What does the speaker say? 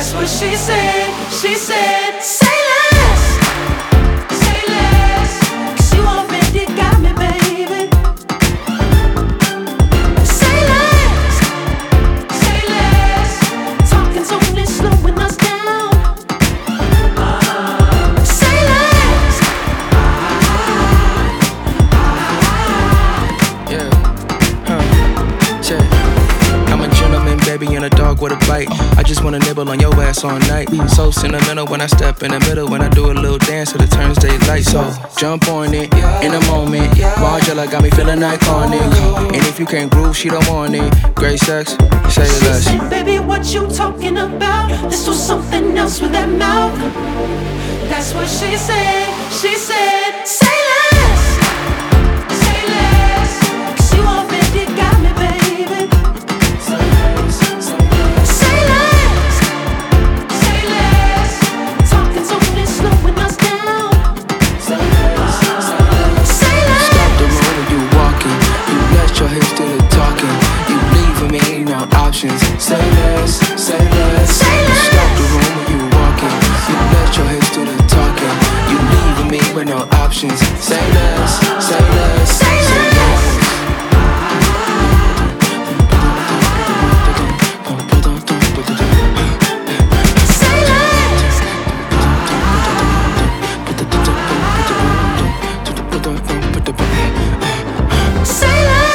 That's what she said. She said, say less, say less, 'cause you already got me, baby. Say less, say less. Talking's only slowing us down. Say less. Yeah, check. I'm a gentleman, baby, and a dog with a bite. I just wanna nibble on your ass all night. So sentimental when I step in the middle, when I do a little dance till it turns daylight. So jump on it in a moment. Margella got me feeling iconic. And if you can't groove, she don't want it. Great sex, say She less. said, baby, what you talking about? Let's do something else with that mouth. That's what she said. She said, say less, say less, 'cause you already got me, baby. Say less, say less. Talking's only slowing us down. Say less. Stop the road when you walking. You let your hips do the talking. You leaving me no options. Say less, say less. Say less. Stop the road when you walking. You let your hips do the talking. You leaving me with no options. Say less, say less, Say less. Say less. Say less.